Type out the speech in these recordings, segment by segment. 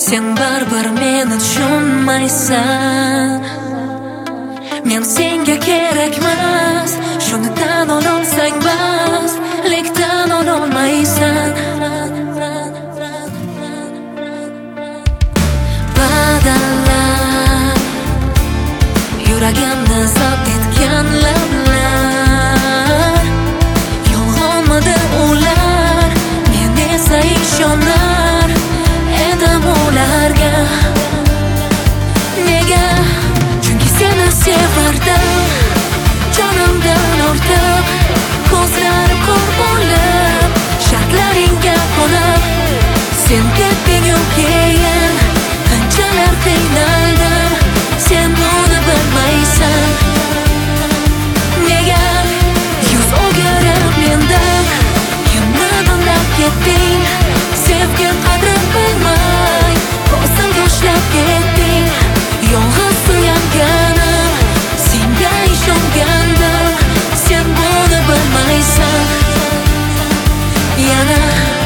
Sen baribir meni tushunmaysan. Men senga kerakmas, shuni tan olsang bas, lek tan olmaysan. Badallar yuragimni zabt etgan lablar, yolg'onmidi ular, men esa ishonar edim ularga. Nega? Chunki seni sevardim, jonimdan ortib, ko'zlari ko'r bo'lib, shartlaringga qo'nib. Sen ketding-u keyin qanchalar qiynaldim, sen buni bilmaysan. Nega yuz o'girib mendan, kimni tanlab ketding? Sevgi qadrin bilmay, ko'zimga ushlab ketding. Yolg'iz suyanganim, senga ishongandim, sen buni bilmaysan. Yana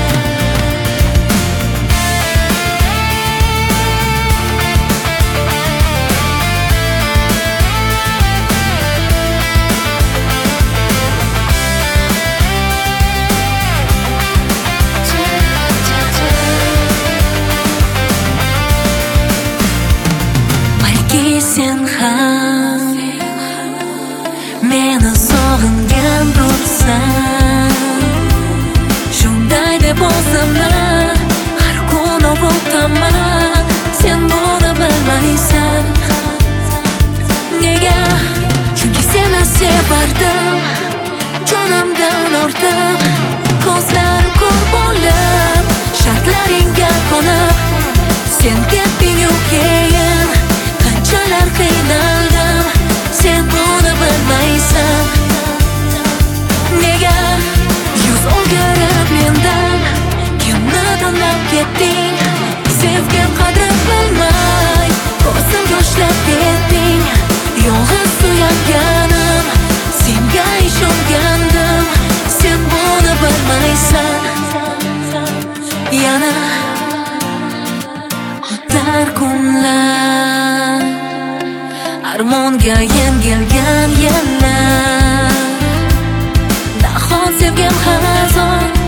sen ham meni sog'ingandirsan. Shunday deb o'zimni har kun ovutaman, sen buni bilmaysan. Nega? Chunki seni sevardim, jonimdan ortib, ko'zlari ko'r bo'lib, shartlaringga qo'nib. Sen ketding-u keyin qanchalar qiynaldim, sen buni bilmaysan. Nega yuz o'girib mendan, kimni tanlab ketding? Sevgi qadrin bilmay, ko'zimga ushlab ketding. Yolg'iz suyanganim, senga ishongandim, sen buni bilmaysan. Yana o'tar kunlar, armonga yengilgan yillar, nahot sevgim xazon